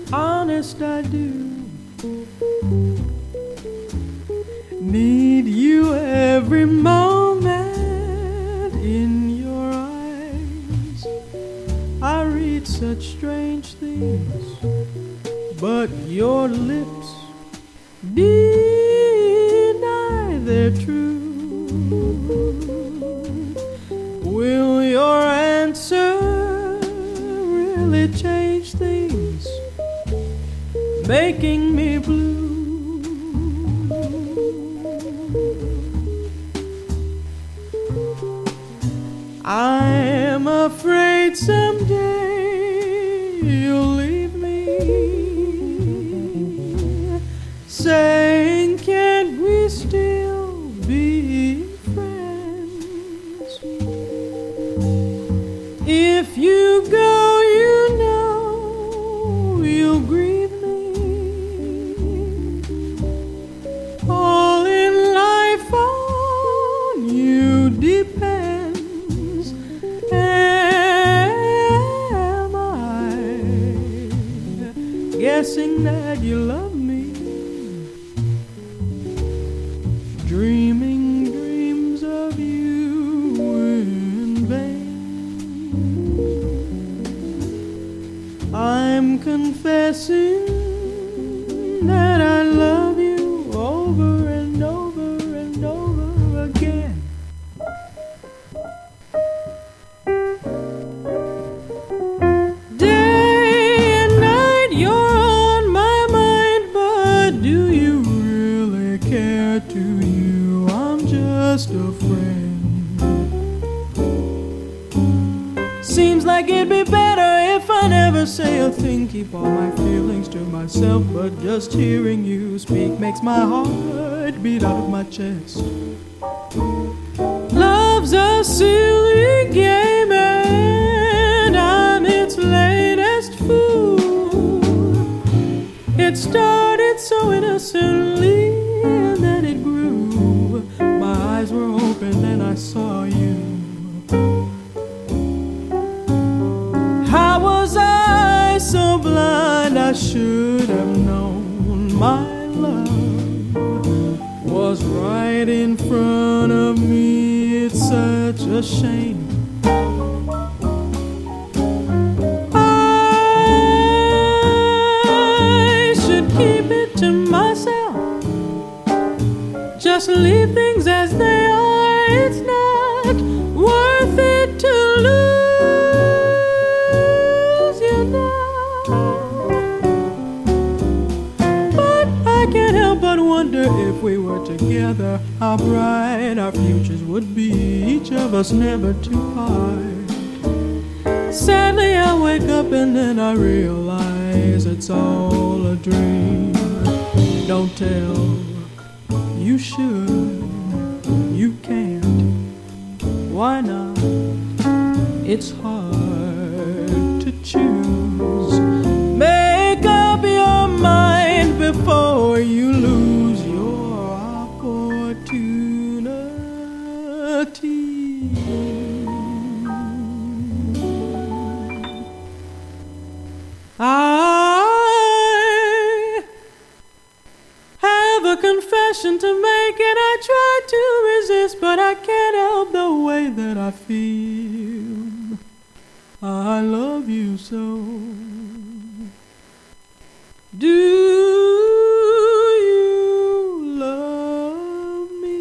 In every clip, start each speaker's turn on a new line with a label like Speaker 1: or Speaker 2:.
Speaker 1: honest I do. Need you every moment in your eyes. I read such strange things, but your lips deny their truth. Will your answer really change things, making me blue? I'm afraid someday you'll leave me, saying, can't we still be friends? If you go, you know you'll grieve me. All in life on you depends. Am I guessing that you love me? Dreaming dreams of you in vain. I'm confessing that I love you over and over and over again. Day and night you're on my mind, but do you really care? To you I'm just a friend. Seems like it'd be better if I never say a thing, keep all my feelings to myself, but just hearing you speak makes my heart beat out of my chest. Love's a silly game and I'm its latest fool. It started so innocently and then it grew. My eyes were open and I saw you. How was I so blind? I should have known my love was right in front of me. It's such a shame. I should keep it to myself, just leave things as they are. It's not worth it to lose you now. But I can't help but wonder if we were together, how bright our futures would be, each of us never to part. Sadly I wake up and then I realize it's all a dream. Don't tell, you should, you can't. Why not? It's hard to choose. Make up your mind before you lose your opportunity. I have a confession to make and I try to resist, but I can't help the way that I feel. I love you so. Do you love me?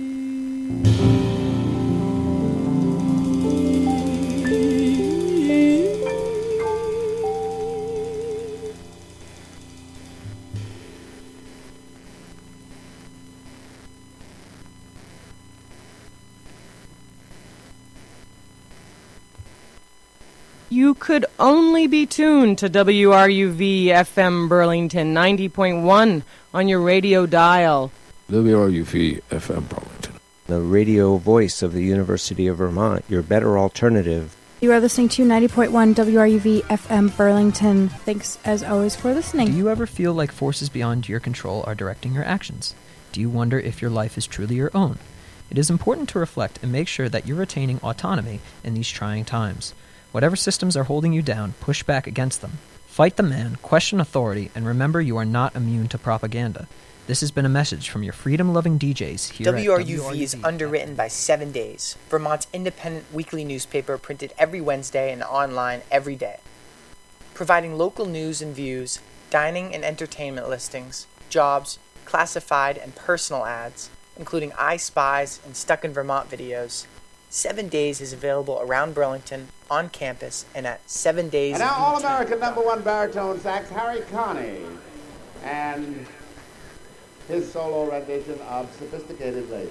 Speaker 2: You could only be tuned to WRUV FM Burlington 90.1 on your radio dial.
Speaker 3: WRUV FM Burlington,
Speaker 4: the radio voice of the University of Vermont, your better alternative.
Speaker 5: You are listening to 90.1 WRUV FM Burlington. Thanks, as always, for listening.
Speaker 6: Do you ever feel like forces beyond your control are directing your actions? Do you wonder if your life is truly your own? It is important to reflect and make sure that you're retaining autonomy in these trying times. Whatever systems are holding you down, push back against them. Fight the man, question authority, and remember you are not immune to propaganda. This has been a message from your freedom-loving DJs here at
Speaker 7: WRUV is underwritten by 7 Days, Vermont's independent weekly newspaper printed every Wednesday and online every day. Providing local news and views, dining and entertainment listings, jobs, classified and personal ads, including I Spies and Stuck in Vermont videos. 7 Days is available around Burlington, on campus, and at 7 Days.
Speaker 8: And now All-American #1 baritone sax Harry Connick and his solo rendition of Sophisticated Lady.